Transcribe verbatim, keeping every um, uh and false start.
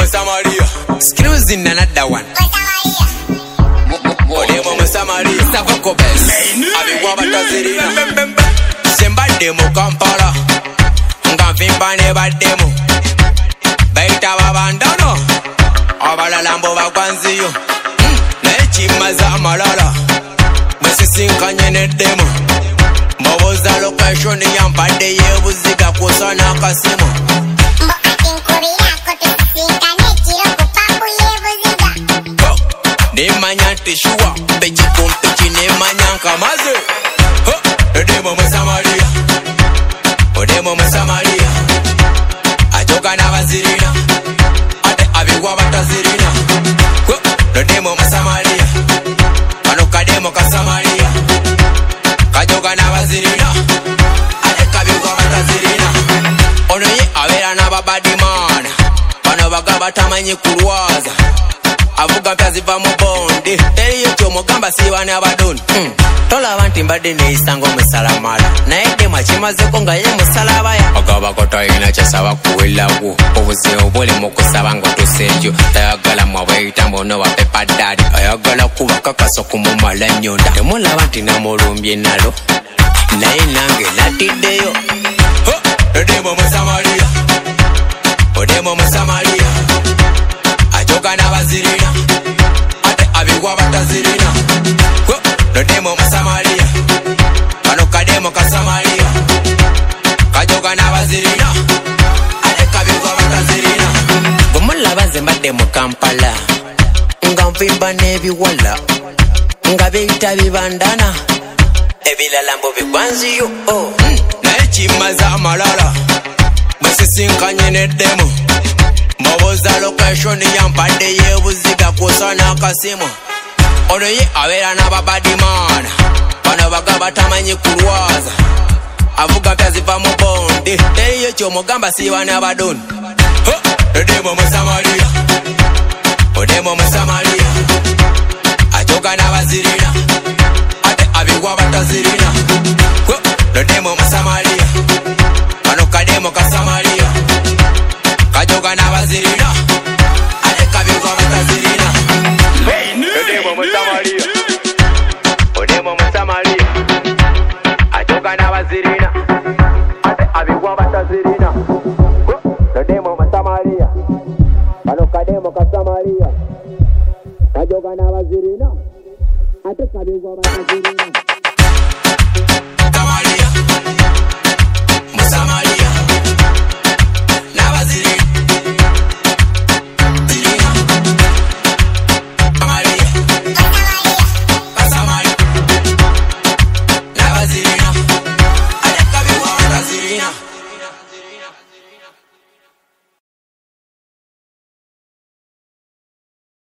Samaria. Screws in another one. Odemo Samaria. Savako Bell. Abiwa Batazirina. Semba demo Kampala. Ngavimba neba demo. Baita babandano. Abala lambo bakwanziyo. Nechimaza malala. Mwesisinkanye ne demo. Mboboza location yampade yebuziga kusana kasimo. Nemanya tishua, pechi kumpechi nemanya nkamaze. Odemo Samaria, Odemo Samaria. Ajoga na bazirina, ate abiwa batazirina. Odemo Samaria, kanokademo kasamaria. Kajoga na bazirina, ate kabiwa batazirina. Ono ye avera na babadi man, bano bagaba tamanyi kulwaza. Avuga pyaziva mu bondi teriyo kyomugamba siba n'abadoni mm. Tolaba nti mbadde neyisango musalamala naye dema kimazeko nga ye musalabaya agabako talina kyasaba kuwelawo obuzibu obuli mu kusaba ng'otuseejo tayagala mwabweyitambo noba pepa dadi ayagala kuba kakaso kumumala nnyonda temulaba nti namulumbye nalo naye nange natiddeyo Odemo Samaria, Odemo Samaria. Ajoga na bazirina, ate abiwa batazirina. Odemo Samaria, kanokademo kasamaria. Kajoga na bazirina, ate kabiwa batazirina. Gumulaba zembadde mu Kampala, nga nvimba n'ebiwala, nga beyita bibandana. Ebilala mbo bigwanziyo oh. mm. Naye kimaza amalala, mwesisinkanye ne demo. Mboboza location yampadde yebuziga kusana akasimo. Ono ye abera n'ababadi man, bano bagaba tamanyi kulwaza. Avuga pyaziva mu bondi teriyo kyomugamba siba n'abadoni. Odemo Samaria, Odemo Samaria. Ajoga na bazirina, ate abiwa batazirina. Odemo Samaria, kanokademo kasamaria. Kajoga na bazirina, ate kabiwa batazirina. Odemo Samaria, Odemo Samaria. Ajoga na bazirina, ate abiwa batazirina. Odemo Samaria, kanokademo kasamaria. Kajoga na bazirina, ate kabiwa batazirina.